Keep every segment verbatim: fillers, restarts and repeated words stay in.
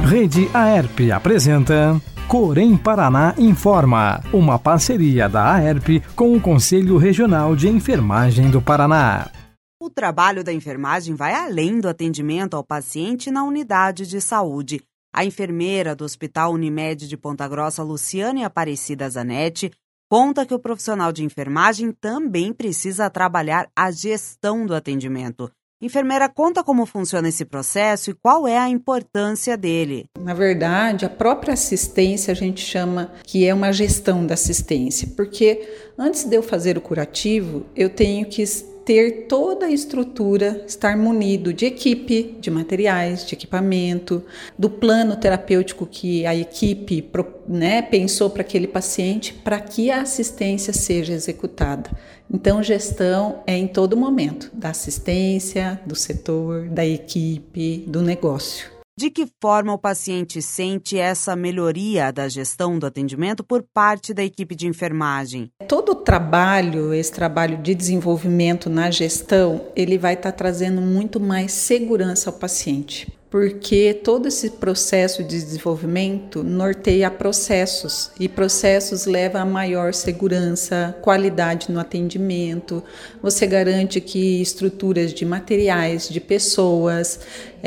Rede Aerp apresenta Corém Paraná Informa, uma parceria da Aerp com o Conselho Regional de Enfermagem do Paraná. O trabalho da enfermagem vai além do atendimento ao paciente na unidade de saúde. A enfermeira do Hospital Unimed de Ponta Grossa, Luciane Aparecida Zanetti, conta que o profissional de enfermagem também precisa trabalhar a gestão do atendimento. Enfermeira, conta como funciona esse processo e qual é a importância dele. Na verdade, a própria assistência a gente chama que é uma gestão da assistência, porque antes de eu fazer o curativo, eu tenho que ter toda a estrutura, estar munido de equipe, de materiais, de equipamento, do plano terapêutico que a equipe né, pensou para aquele paciente, para que a assistência seja executada. Então, gestão é em todo momento, da assistência, do setor, da equipe, do negócio. De que forma o paciente sente essa melhoria da gestão do atendimento por parte da equipe de enfermagem? Todo o trabalho, esse trabalho de desenvolvimento na gestão, ele vai estar trazendo muito mais segurança ao paciente. Porque todo esse processo de desenvolvimento norteia processos, e processos levam a maior segurança, qualidade no atendimento. Você garante que estruturas de materiais, de pessoas,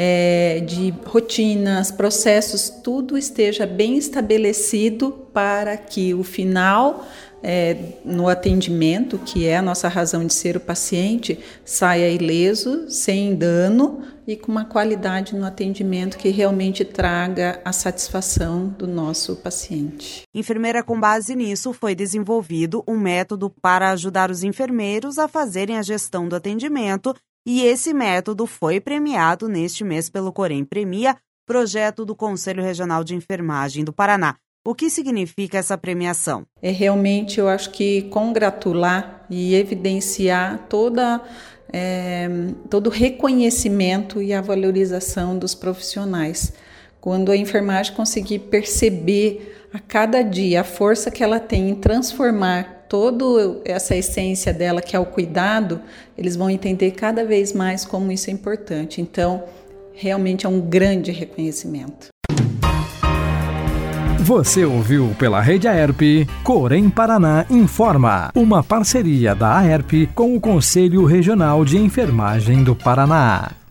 é, de rotinas, processos, tudo esteja bem estabelecido para que o final É, no atendimento, que é a nossa razão de ser o paciente, saia ileso, sem dano e com uma qualidade no atendimento que realmente traga a satisfação do nosso paciente. Enfermeira, com base nisso, foi desenvolvido um método para ajudar os enfermeiros a fazerem a gestão do atendimento, e esse método foi premiado neste mês pelo Corém Premia, projeto do Conselho Regional de Enfermagem do Paraná. O que significa essa premiação? É realmente, eu acho que congratular e evidenciar toda, é, todo o reconhecimento e a valorização dos profissionais. Quando a enfermagem conseguir perceber a cada dia a força que ela tem em transformar toda essa essência dela, que é o cuidado, eles vão entender cada vez mais como isso é importante. Então, realmente é um grande reconhecimento. Você ouviu pela Rede Aerp, Corém Paraná Informa, uma parceria da Aerp com o Conselho Regional de Enfermagem do Paraná.